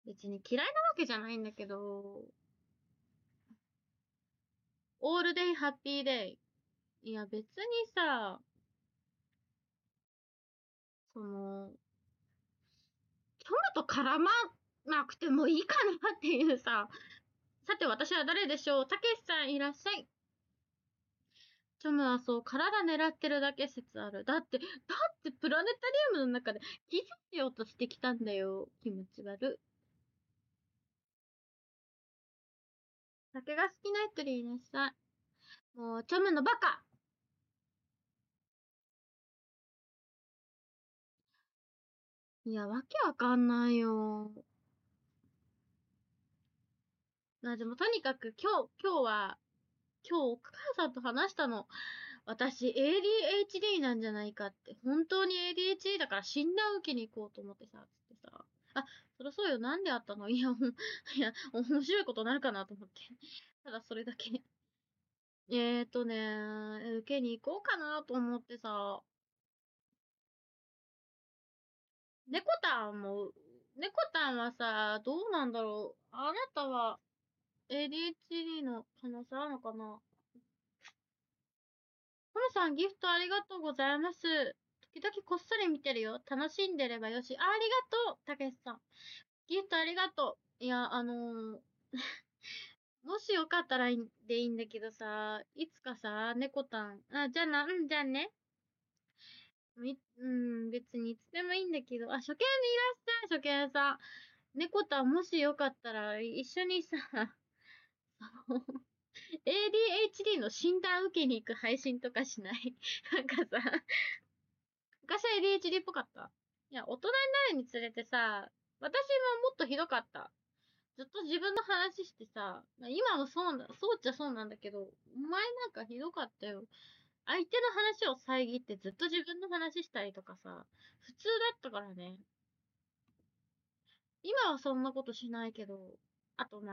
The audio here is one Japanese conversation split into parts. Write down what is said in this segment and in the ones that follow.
別に嫌いなわけじゃないんだけど、オールデイハッピーデイ。いや別にさ、その、チョムと絡まなくてもいいかなっていうさ、さて私は誰でしょう？たけしさんいらっしゃい。チョムはそう、体狙ってるだけ説ある。だってプラネタリウムの中でキスしようとしてきたんだよ。気持ち悪い。酒が好きな人でいらっしゃい。もう、チョムのバカ。いや、わけわかんないよ。まあでもとにかく今日お母さんと話したの。私 ADHD なんじゃないかって。本当に ADHD だから診断受けに行こうと思ってさ、つってさ。あ、そりゃそうよ。なんであったの？いや、いや、面白いことなるかなと思って。ただそれだけ。受けに行こうかなと思ってさ。猫たんはさ、どうなんだろう。あなたは ADHD の可能性あるのかな？トムさん、ギフトありがとうございます。時々こっそり見てるよ。楽しんでればよし。ありがとう、たけしさん。ギフトありがとう。いや、もしよかったらでいいんだけどさ、いつかさ、猫たん、じゃあね。別にいつでもいいんだけど、あ、初見でいらっしゃい、初見さん。猫たん、もしよかったら、一緒にさ、ADHD の診断受けに行く配信とかしない？なんかさ、昔は ADHD っぽかった。いや、大人になるにつれてさ、私ももっとひどかった。ずっと自分の話してさ、今もそうっちゃそうなんだけど、お前なんかひどかったよ。相手の話を遮ってずっと自分の話したりとかさ、普通だったからね。今はそんなことしないけど、あと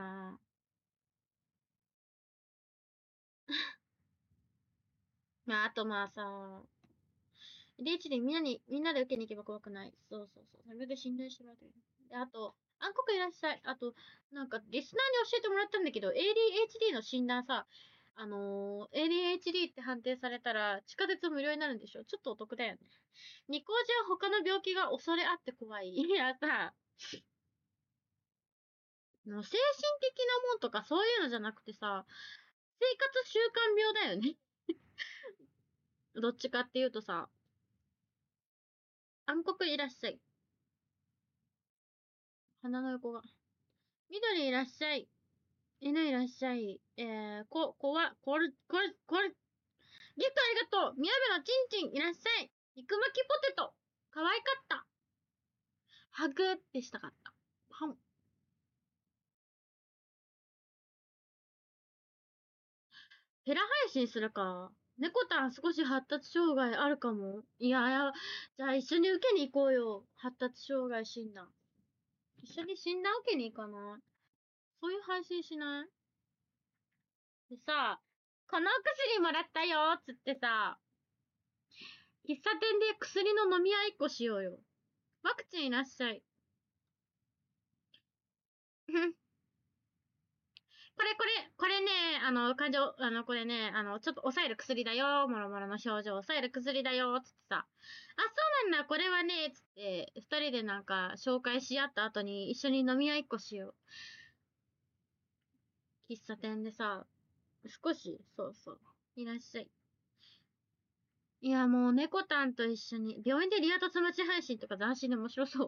まあさ、ADHD みんなで受けに行けば怖くない。そうそうそう。それで信頼してもらってる。で、あと、暗黒いらっしゃい。あと、なんか、リスナーに教えてもらったんだけど、ADHD の診断さ、ADHD って判定されたら、地下鉄無料になるんでしょ？ちょっとお得だよね。ニコじゃ他の病気が恐れあって怖い。いやさ、精神的なもんとかそういうのじゃなくてさ、生活習慣病だよね。どっちかっていうとさ、暗黒いらっしゃい。鼻の横が。緑いらっしゃい。犬いらっしゃい。これ。ギフトありがとう。宮部のちんちんいらっしゃい。肉巻きポテト。可愛かった。ハグってしたかった。はん。ペラ配信するか。猫たん少し発達障害あるかも。じゃあ一緒に受けに行こうよ。発達障害診断。一緒に診断受けに行かない？そういう配信しない？でさ、この薬もらったよつってさ、喫茶店で薬の飲み合いっこしようよ。ワクチンいらっしゃい。これね、これね、ちょっと抑える薬だよ、もろもろの症状抑える薬だよ、つってさ。あ、そうなんだ、これはね、つって、二人でなんか、紹介し合った後に一緒に飲み屋一個しよう。喫茶店でさ、そうそう。いらっしゃい。いや、もう猫たんと一緒に、病院でリア突待ち配信とか斬新で面白そう。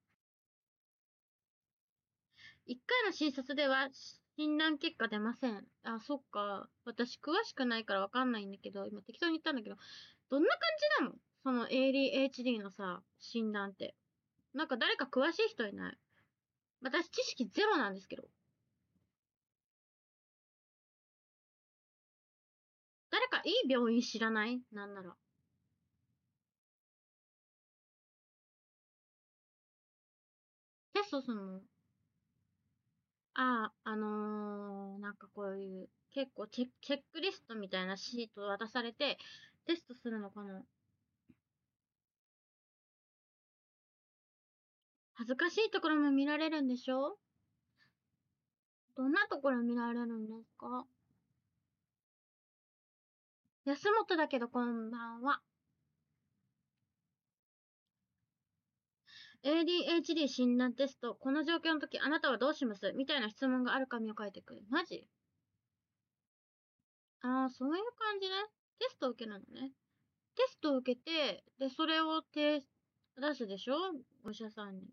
一回の診察では診断結果出ません。あ、そっか。私詳しくないからわかんないんだけど、今適当に言ったんだけど、どんな感じなの？その ADHD のさ、診断って。なんか誰か詳しい人いない？私知識ゼロなんですけど。誰かいい病院知らない？なんなら。テストするの？なんかこういう、結構チェックリストみたいなシート渡されて、テストするのかな？ 恥ずかしいところも見られるんでしょ？どんなところ見られるんですか？安本だけどこんばんは。ADHD 診断テスト、この状況の時あなたはどうします？みたいな質問がある紙を書いてくる。マジ？ああ、そういう感じね。テストを受けるのね。テストを受けて、で、それを出すでしょ？お医者さんに。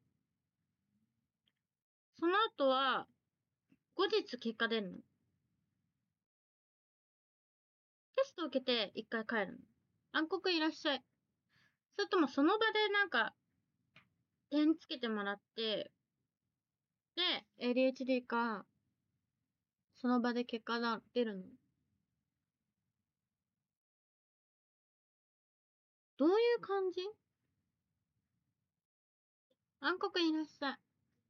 その後は、後日結果出るの。テストを受けて一回帰るの。暗黒いらっしゃい。それともその場でなんか、点つけてもらって、で、ADHD か、その場で結果が出るの。どういう感じ？暗黒いらっしゃい。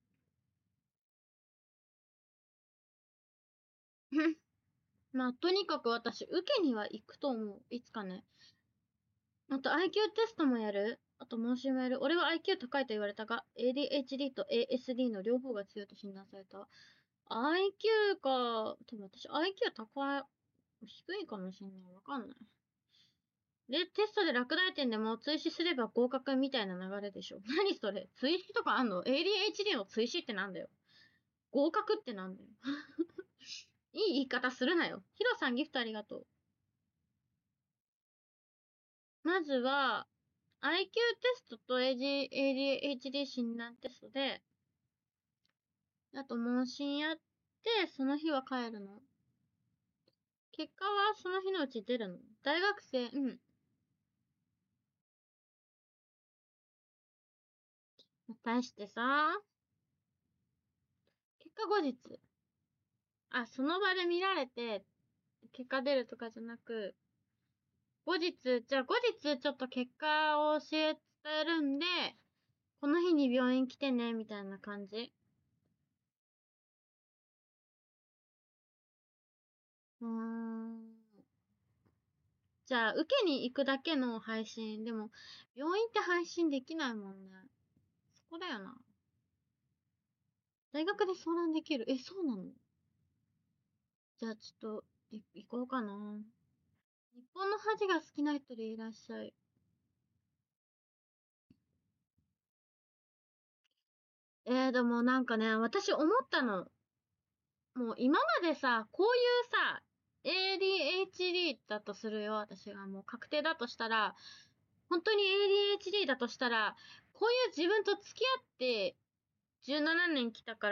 まあ、とにかく私、受けには行くと思う。いつかね。あと、IQ テストもやる。あと、問診もやる。俺は IQ 高いと言われたが、ADHD と ASD の両方が強いと診断された。IQ か、多分私 IQ 高い、低いかもしんない。わかんない。で、テストで落第点でも追試すれば合格みたいな流れでしょ。何それ？追試とかあんの？ ADHD の追試ってなんだよ。合格ってなんだよ。いい言い方するなよ。ヒロさんギフトありがとう。まずは、IQ テストと ADHD 診断テストで、あと問診やって、その日は帰るの。結果はその日のうち出るの。大学生、うん。対してさ、結果後日。あ、その場で見られて、結果出るとかじゃなく、後日、じゃあ後日ちょっと結果を伝えるんで、この日に病院来てね、みたいな感じ。うーん。じゃあ、受けに行くだけの配信。でも、病院って配信できないもんね。そこだよな。大学で相談できる。え、そうなの？じゃあ、ちょっと、行こうかな。日本の恥が好きな人でいらっしゃい。でもなんかね、私思ったの。もう今までさ、こういうさ、ADHD だとするよ。私がもう確定だとしたら、本当に ADHD だとしたら、こういう自分と付き合って17年来たから、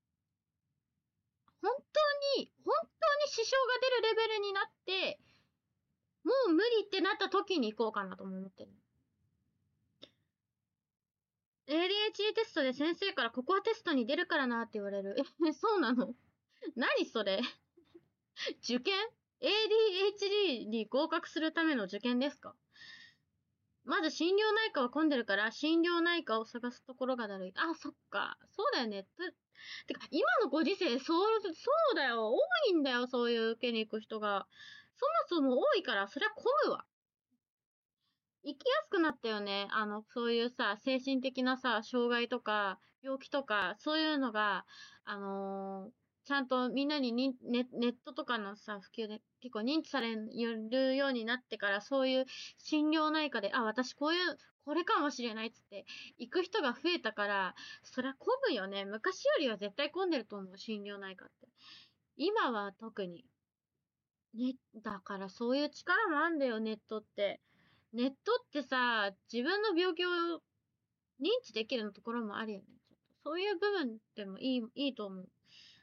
本当に支障が出るレベルになって、もう無理ってなった時に行こうかなとも思ってる。ADHD テストで先生からここはテストに出るからなって言われる。そうなの？何それ？受験？ ADHD に合格するための受験ですか？まず心療内科は混んでるから、心療内科を探すところがだるい。あ、そっか。そうだよね。てか、今のご時世、そうだよ。多いんだよ、そういう受けに行く人が。そもそも多いから、そりゃ混むわ。生きやすくなったよね。そういうさ、精神的なさ、障害とか、病気とか、そういうのが、あのーちゃんとみんなにネットとかのさ、普及で結構認知されるようになってから、そういう心療内科で、あ、私これかもしれないっつって、行く人が増えたから、そりゃ混むよね。昔よりは絶対混んでると思う、心療内科って。今は特に。ね、だからそういう力もあんだよ、ネットって。ネットってさ、自分の病気を認知できるところもあるよね。ちょっとそういう部分でもいいと思う。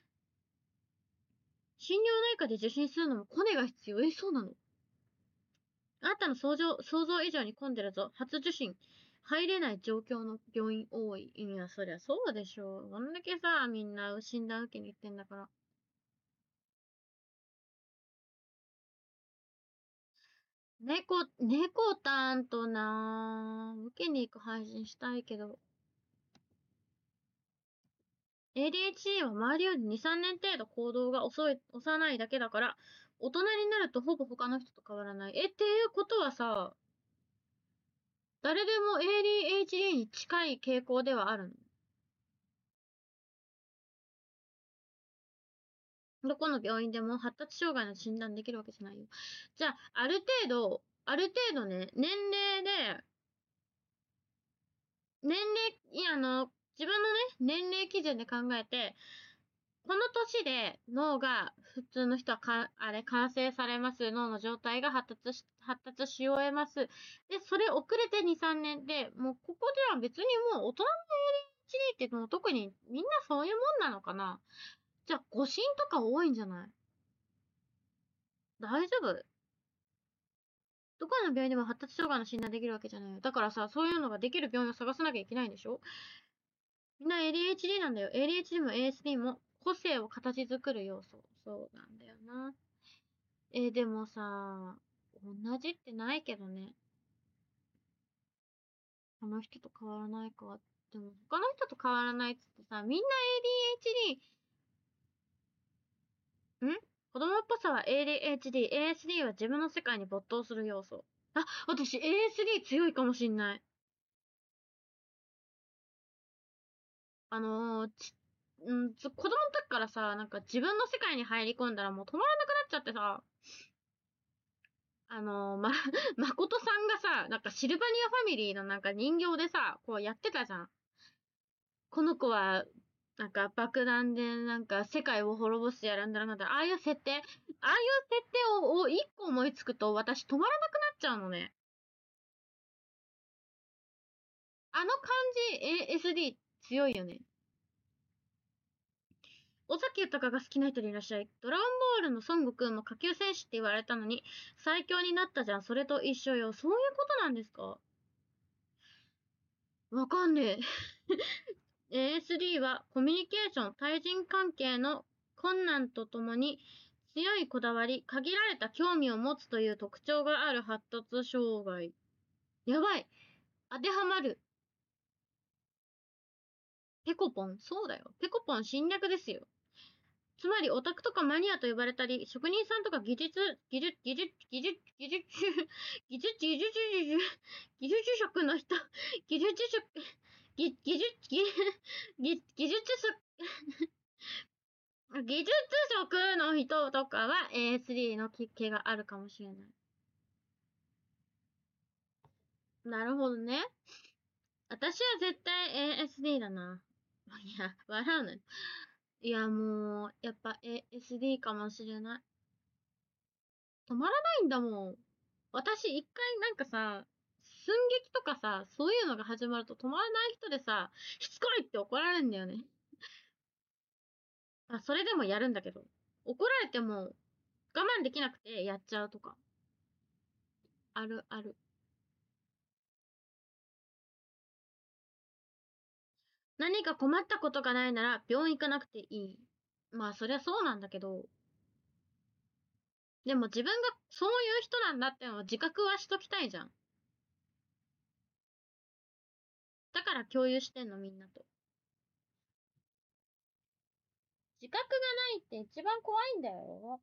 心療内科で受診するのもコネが必要。そうなの？あなたの想像以上に混んでるぞ。初受診。入れない状況の病院多い。いや、そりゃそうでしょう。こんだけさ、みんな診断受けに行ってんだから。猫たんとな受けに行く配信したいけど、ADHD は周りより2、3年程度行動が幼いだけだから、大人になるとほぼ他の人と変わらない。っていうことはさ、誰でも ADHD に近い傾向ではあるの？ どこの病院でも発達障害の診断できるわけじゃないよ。じゃあ、ある程度ね、年齢で、年齢、いや、自分のね、年齢基準で考えて、この年で脳が普通の人は完成されます。脳の状態が発達し終えます。で、それ遅れて2、3年で、もうここでは別にもう大人の ADHD ってもう特にみんなそういうもんなのかな。じゃあ、誤診とか多いんじゃない？大丈夫？どこの病院でも発達障害の診断できるわけじゃないよ。だからさ、そういうのができる病院を探さなきゃいけないんでしょ？みんな ADHD なんだよ。ADHD も ASD も個性を形作る要素。そうなんだよな。でもさ、同じってないけどね。あの人と変わらないか。でも他の人と変わらないっつってさ、みんな ADHD、子供っぽさは ADHD、ASD は自分の世界に没頭する要素。あ、私 ASD 強いかもしんない。あのー、子供の時からさ、なんか自分の世界に入り込んだらもう止まらなくなっちゃってさ、誠さんがさ、なんかシルバニアファミリーのなんか人形でさ、こうやってたじゃん。この子は、なんか爆弾でなんか世界を滅ぼしてやるんだろうなんだ。ああいう設定、を一個思いつくと私止まらなくなっちゃうのね。あの感じ ASD 強いよね。尾崎豊が好きな人でいらっしゃい。ドラゴンボールの孫悟空も下級戦士って言われたのに、最強になったじゃん。それと一緒よ。そういうことなんですか？わかんねえ。ASD はコミュニケーション、対人関係の困難とともに強いこだわり、限られた興味を持つという特徴がある発達障害。やばい。当てはまる。ペコポン。そうだよ。ペコポン侵略ですよ。つまりオタクとかマニアと呼ばれたり、職人さんとか技術職の人、技術職、技技術、技技技術技術職の人とかは ASD の気があるかもしれない。なるほどね。私は絶対 ASD だな。いや、笑うのよ。いや、もう、やっぱ ASD かもしれない。止まらないんだもん。私一回なんかさ、寸劇とかさ、そういうのが始まると止まらない人でさ、しつこいって怒られるんだよね。それでもやるんだけど。怒られても我慢できなくてやっちゃうとか。あるある。何か困ったことがないなら病院行かなくていい。まあそりゃそうなんだけど、でも自分がそういう人なんだってのを自覚はしときたいじゃん。だから共有してんのみんなと。自覚がないって一番怖いんだよ。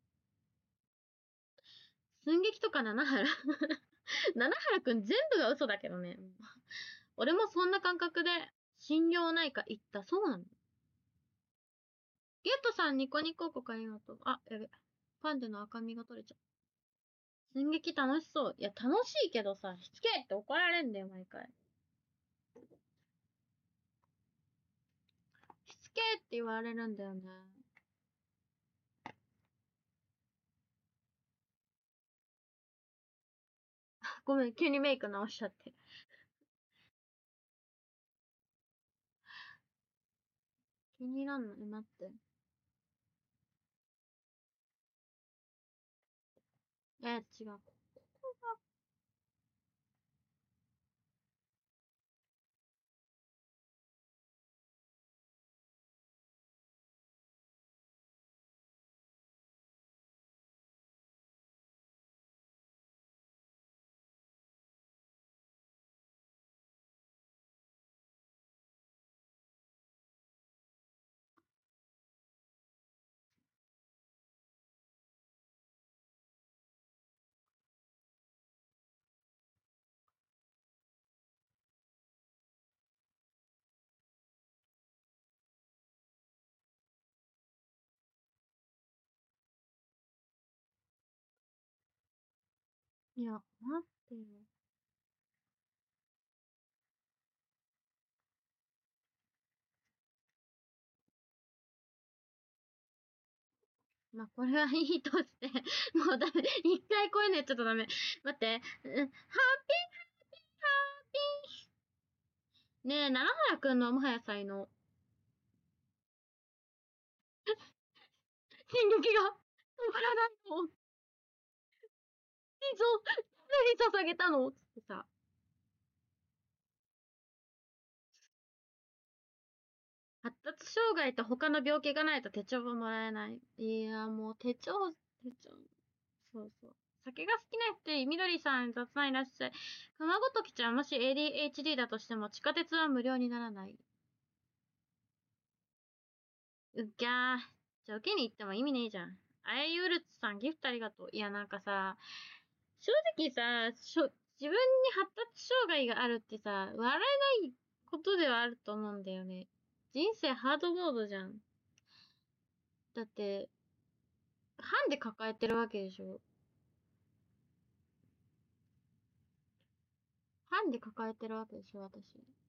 寸劇とか七原七原くん全部が嘘だけどね。俺もそんな感覚で心療内科行った。そうなの？ゲットさんニコニコこかありがとう。あ、やべ。パンデの赤みが取れちゃう。寸劇楽しそう。いや、楽しいけどさ、しつけって怒られんだよ、毎回。しつけって言われるんだよね。ごめん、急にメイク直しちゃって。気になんの？待って。違う。 いや、待ってよ。まあ、これはいいとして、もうダメ。一回こういうのやっちゃったらダメ。待って。ハッピーハッピーハッピー。ねえ、七原くんのもはや才能。進撃が止まらないの。心臓、誰に捧げたのつってさ。発達障害と他の病気がないと手帳はもらえない。いや、もう手帳。そうそう。酒が好きな人にみどりさん雑談いらっしゃい。熊ごときちゃんもし ADHD だとしても地下鉄は無料にならない。うっぎゃー。じゃあ受けに行っても意味ねえじゃん。あやゆるつさんギフトありがとう。いやなんかさ、正直さ、自分に発達障害があるってさ、笑えないことではあると思うんだよね。人生ハードモードじゃん。だって、ハンで抱えてるわけでしょ。ハンで抱えてるわけでしょ、私。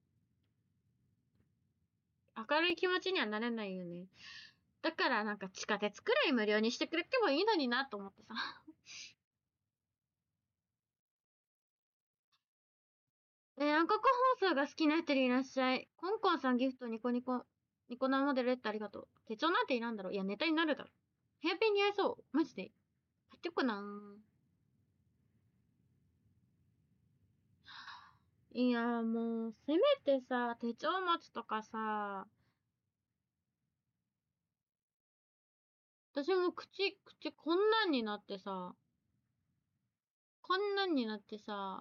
明るい気持ちにはなれないよね。だからなんか地下鉄くらい無料にしてくれてもいいのになと思ってさ。暗黒放送が好きな人いらっしゃい。コンコンさんギフトニコ生モデルってありがとう。手帳なんていらんだろ。いや、ネタになるだろ。ヘアピン似合いそう。マジで。買ってよっかな。いや、もう、せめてさ、手帳持つとかさ、私も口こんなんになってさ、こんなんになってさ、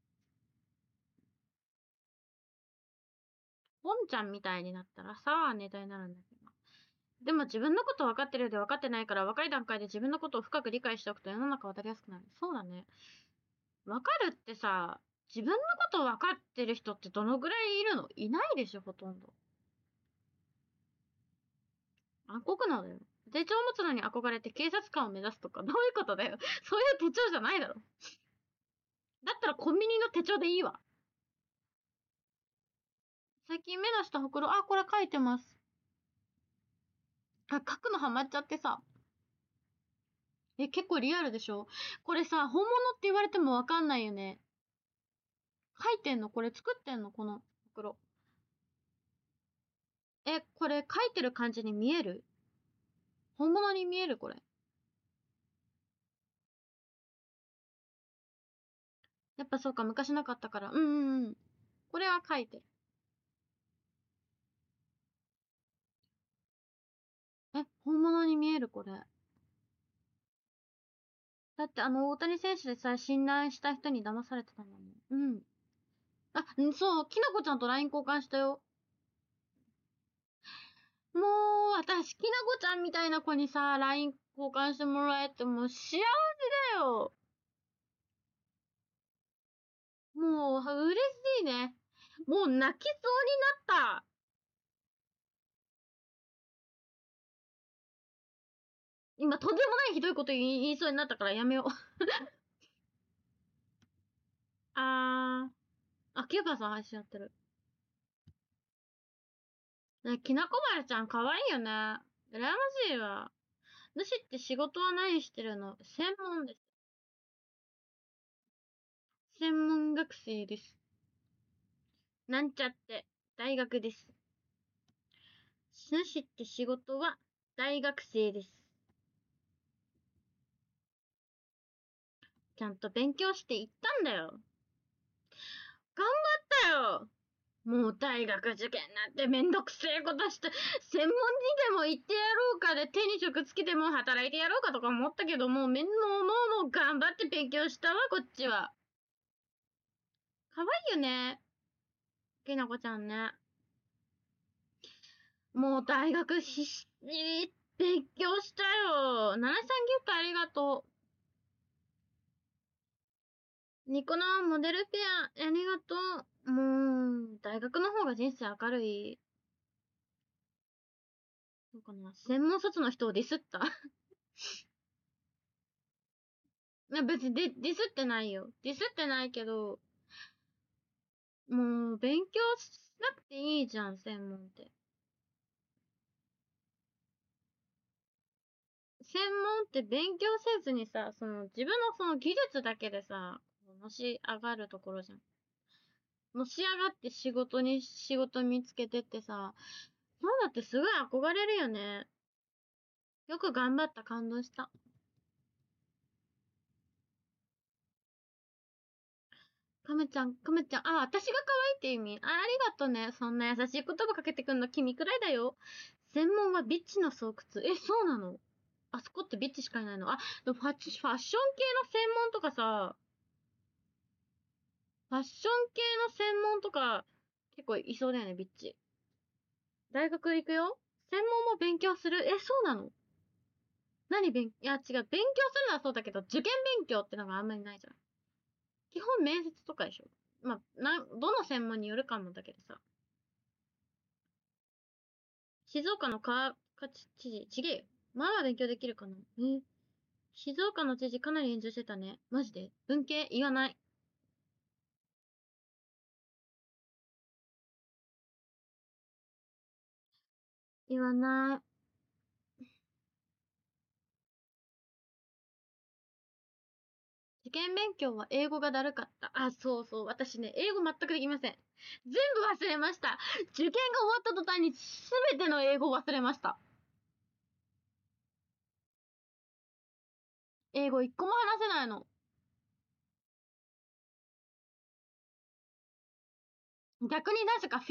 ポンちゃんみたいになったらさ、ネタになるんだけど。でも自分のこと分かってるようで分かってないから若い段階で自分のことを深く理解しておくと世の中渡りやすくなる。そうだね。分かるってさ、自分のこと分かってる人ってどのぐらいいるの？いないでしょ、ほとんど。暗黒なのよ。手帳を持つのに憧れて警察官を目指すとか、どういうことだよ。そういう手帳じゃないだろ。だったらコンビニの手帳でいいわ。最近目の下ほくろ、あ、これ書いてます。あ、書くのハマっちゃってさ。結構リアルでしょ？これさ、本物って言われてもわかんないよね。書いてんの？これ作ってんの？このほくろ。これ書いてる感じに見える？本物に見えるこれ。やっぱそうか、昔なかったから。うんうんうん。これは書いてる。本物に見えるこれ。だって大谷選手でさ、信頼した人に騙されてたもん。うん。あ、そう、きなこちゃんと LINE 交換したよ。もう、私、きなこちゃんみたいな子にさ、LINE 交換してもらえてもう幸せだよ。もう、嬉しいね。もう泣きそうになった。今、とんでもないひどいこと言いそうになったからやめよう。キューバーさん配信やってる。ね、きなこまるちゃん可愛いよね。羨ましいわ。主って仕事は何してるの？専門です。専門学生です。なんちゃって、大学です。主って仕事は大学生です。ちゃんと勉強していったんだよ。頑張ったよ。もう大学受験なんてめんどくせえことして、専門にでも行ってやろうかで手に職つけても働いてやろうかとか思ったけど、もう頑張って勉強したわ、こっちは。可愛いよね。きなこちゃんね。もう大学必死に勉強したよ。奈良さんギフトありがとう。ニコ生モデルペア、ありがとう。もう、大学の方が人生明るい。そうかな。専門卒の人をディスった別にディスってないよ。ディスってないけど、もう、勉強しなくていいじゃん、専門って。専門って勉強せずにさ、自分のその技術だけでさ、のし上がるところじゃん。のし上がって仕事見つけてってさ、そうだってすごい憧れるよね。よく頑張った、感動した。カメちゃん、あ、私が可愛いって意味。ありがとね。そんな優しい言葉かけてくんの君くらいだよ。専門はビッチの巣窟。そうなの？あそこってビッチしかいないの？でもファッション系の専門とかさ、ファッション系の専門とか、結構いそうだよね、ビッチ。大学行くよ？専門も勉強する？そうなの？いや、違う。勉強するのはそうだけど、受験勉強ってのがあんまりないじゃん。基本面接とかでしょ。まあ、どの専門によるかもだけどさ。静岡の知事、ちげえよ。まあ勉強できるかな。静岡の知事かなり炎上してたね。マジで？文系言わない。言わない。受験勉強は英語がだるかった。そうそう。私ね、英語全くできません。全部忘れました。受験が終わった途端に全ての英語を忘れました。英語一個も話せないの。逆になぜか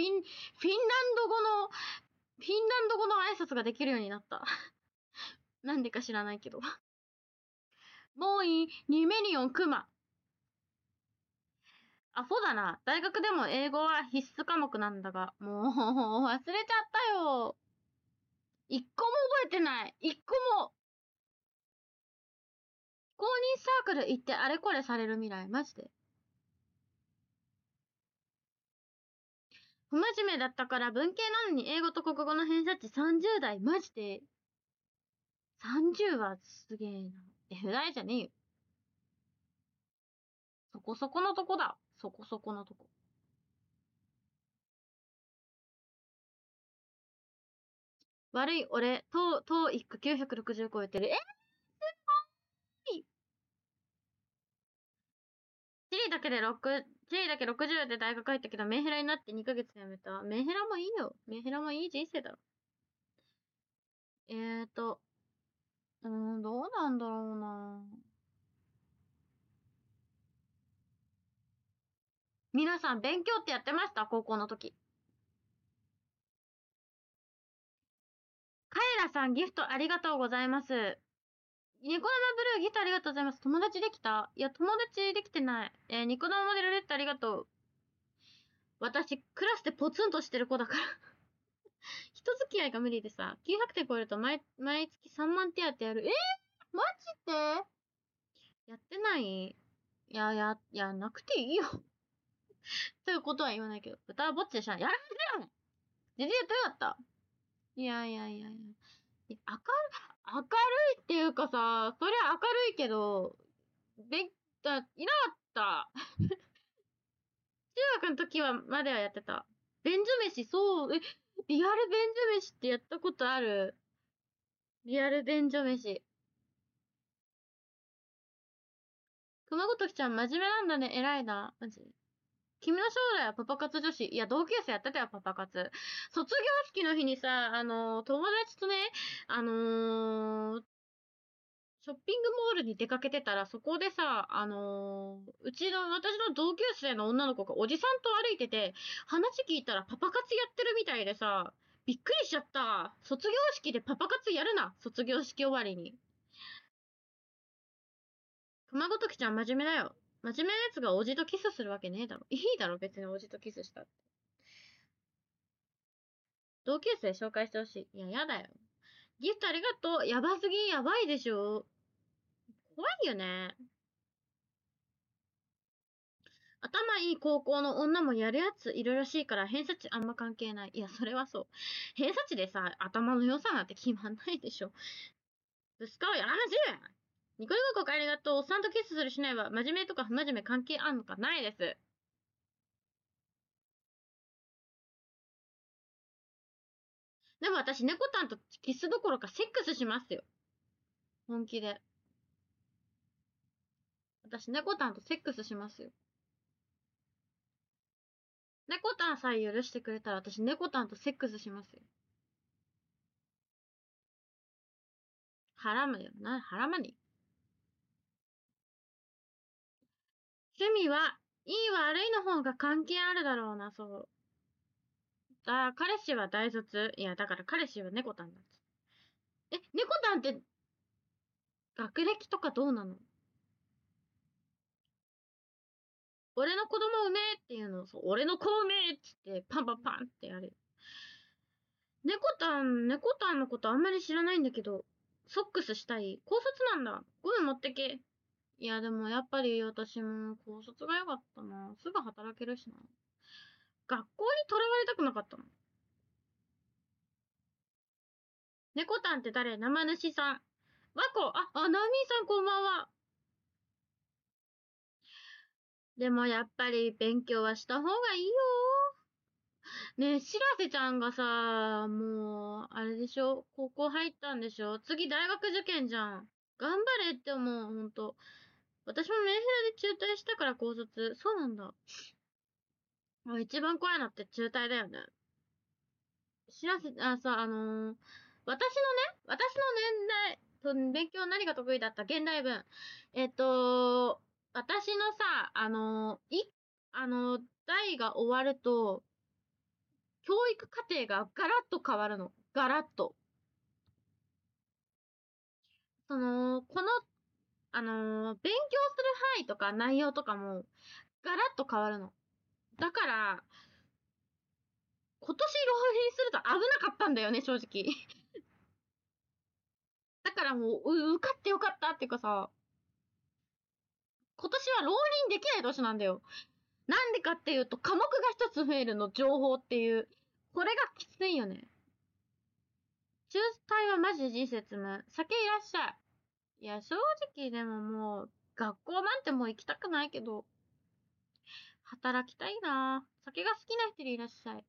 フィンランド語の挨拶ができるようになった。なんでか知らないけど。もういい、ニメニオンクマ。そうだな。大学でも英語は必須科目なんだが、もう忘れちゃったよ。一個も覚えてない。一個も。公認サークル行ってあれこれされる未来、マジで。不真面目だったから文系なのに英語と国語の偏差値30代、マジで。30はすげえな。不大じゃねえよ。そこそこのとこだ。そこそこのとこ。悪い、俺、TOEIC 960超えてる。すごい。地理だけ60で大学入ったけど、メンヘラになって2ヶ月で辞めた。メンヘラもいいよ。メンヘラもいい人生だろ。どうなんだろうな。皆さん勉強ってやってました？高校の時。カエラさんギフトありがとうございます。ニコ生ブルーギフトありがとうございます。友達できた？いや、友達できてない。ニコ生モデルレッドありがとう。私、クラスでポツンとしてる子だから人付き合いが無理でさ、900点超えると毎月3万手当やる。マジで？やってない？なくていいよということは言わないけど。豚はぼっちでしょ。やらせてよね。ジジイやってなかった？いやいやいやいや。明るいっていうかさ、そりゃ明るいけど、いなかった。中学の時まではやってた。便所飯、そう、リアル便所飯ってやったことある？リアル便所飯。熊本きちゃん真面目なんだね。偉いな。マジ。君の将来はパパ活女子。いや、同級生やってたよ、パパ活。卒業式の日にさ、友達とね、あのーショッピングモールに出かけてたら、そこでさ、私の同級生の女の子がおじさんと歩いてて、話聞いたらパパ活やってるみたいでさ、びっくりしちゃった。卒業式でパパ活やるな。卒業式終わりに。熊ごときちゃん真面目だよ。真面目なやつがおじとキスするわけねえだろ。いいだろ、別におじとキスしたって。同級生紹介してほしい。いや、やだよ。ギフトありがとう。やばすぎ、やばいでしょ。怖いよね。頭いい高校の女もやるやついるらしいから偏差値あんま関係ない。いや、それはそう。偏差値でさ、頭の良さなんて決まんないでしょ。ブスカをやらなしい。 ニコニコありがとう。おっさんとキスするしないは、真面目とか不真面目関係あんのか？ないです。でも私、猫タンとキスどころかセックスしますよ。本気で。私、猫タンとセックスしますよ。猫タンさえ許してくれたら、私、猫タンとセックスしますよ。ハラムよ。ハラマに。趣味は、いい悪いの方が関係あるだろうな、そう。彼氏は大卒。いや、だから彼氏は猫タンだっつ。猫タンって学歴とかどうなの？俺の子供産めっていうのを、そう、俺の子産めっつってパンパンパンってやる。猫タンのことあんまり知らないんだけど、ソックスしたい？高卒なんだ。ゴム持ってけ。いや、でもやっぱり私も高卒が良かったな。すぐ働けるしな。学校にとらわれたくなかったの。猫タンって誰？生主さん。ワコ、ナミさんこんばんは。でもやっぱり勉強はした方がいいよ。ねえ、しらせちゃんがさ、もう、あれでしょ？高校入ったんでしょ？次大学受験じゃん。頑張れって思う、ほんと。私もメンヘラで中退したから高卒。そうなんだ。一番怖いのって中退だよね。しらせ、私の年代、勉強何が得意だった？現代文。私のさ、代が終わると、教育課程がガラッと変わるの。ガラッと。この、勉強する範囲とか内容とかも、ガラッと変わるの。だから、今年浪人すると危なかったんだよね、正直。だからもう、受かってよかったっていうかさ、今年は浪人できない年なんだよ。なんでかっていうと、科目が一つ増えるの、情報っていう。これがきついよね。中退はマジで人生積む。酒いらっしゃい。いや、正直でももう、学校なんてもう行きたくないけど、働きたいな。酒が好きな人でいらっしゃい。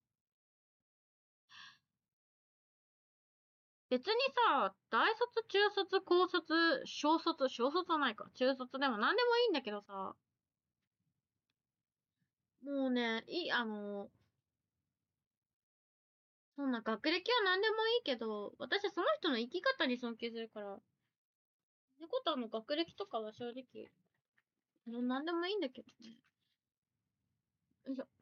別にさ、大卒、中卒、高卒、小卒はないか。中卒でも何でもいいんだけどさ、もうね、そんな学歴は何でもいいけど、私はその人の生き方に尊敬するから、猫タンの学歴とかは正直、何でもいいんだけどね。よいしょ。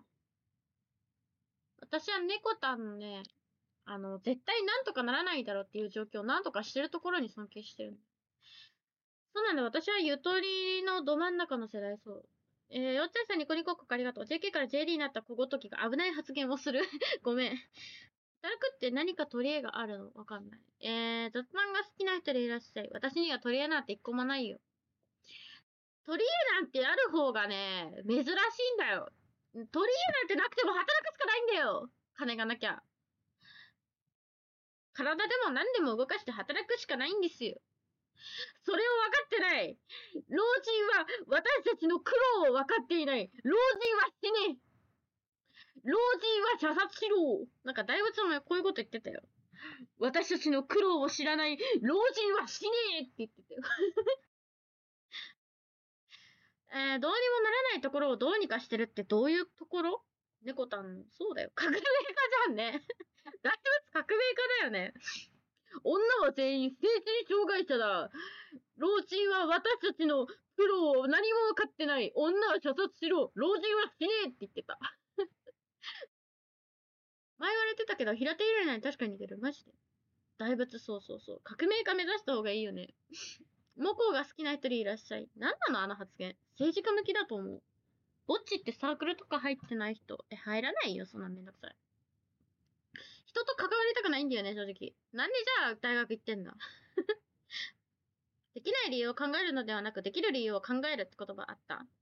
私は猫タンのね、絶対なんとかならないだろうっていう状況をなんとかしてるところに尊敬してる。そうなんだ、私はゆとりのど真ん中の世代、そう。よっちゃんさんニコニコありがとう。JK から JD になった小ごときが危ない発言をする。ごめん。働くって何か取り柄があるの？わかんない。雑談が好きな人でいらっしゃい。私には取り柄なんて一個もないよ。取り柄なんてある方がね、珍しいんだよ。取り柄なんてなくても働くしかないんだよ。金がなきゃ。体でも何でも動かして働くしかないんですよ。それを分かってない。老人は私たちの苦労を分かっていない。老人は死ね。老人は射殺しろ。なんか大仏もこういうこと言ってたよ。私たちの苦労を知らない老人は死ねえって言ってたよ。どうにもならないところをどうにかしてるってどういうところ？猫たん、そうだよ。革命家じゃんね。大仏革命家だよね。女は全員精神障害者だ。老人は私たちの苦労を何も分かってない。女は射殺しろ。老人は死ねえって言ってた。前言われてたけど、平手友梨奈に確かに似てる。マジで。大仏、そうそうそう。革命家目指した方がいいよね。モコが好きな人でいらっしゃい。なんなのあの発言。政治家向きだと思う。ぼっちってサークルとか入ってない人。入らないよ、そんなめんどくさい。人と関わりたくないんだよね、正直。なんでじゃあ大学行ってんだ。できない理由を考えるのではなく、できる理由を考えるって言葉あった。